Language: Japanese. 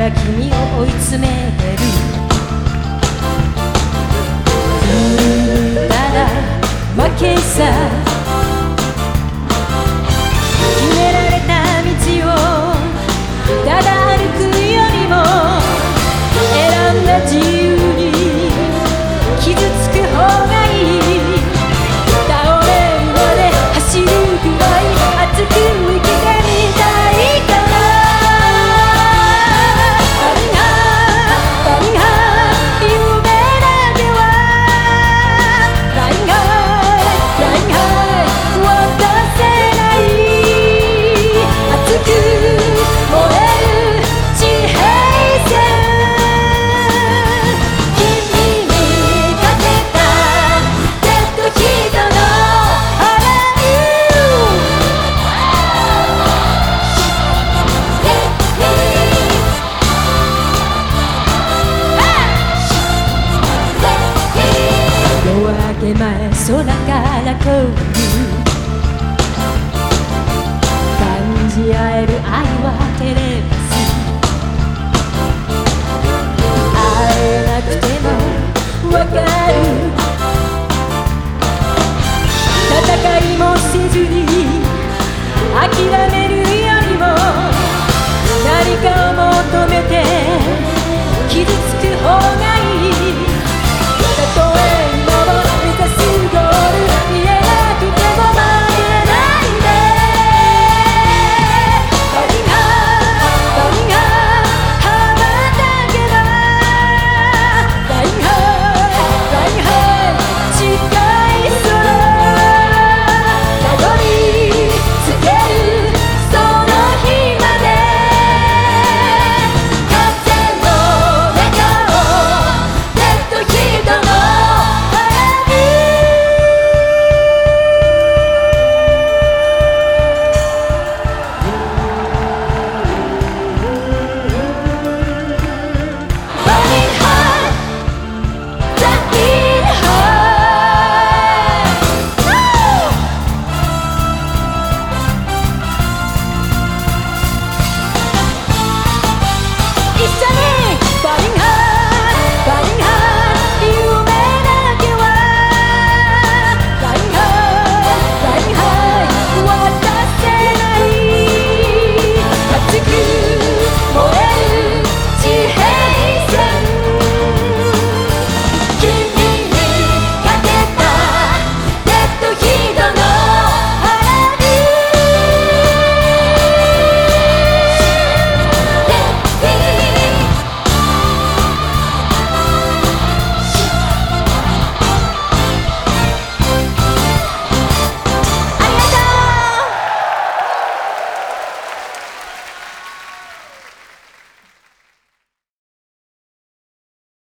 が君を追い詰める。ただ負けさ、決められた道をただ歩くよりも選んだ自由に傷つく方がいい。倒れるまで走るくらい熱く生きてみたいから。前空から来る感じ合える愛はテレパス。会えなくてもわかる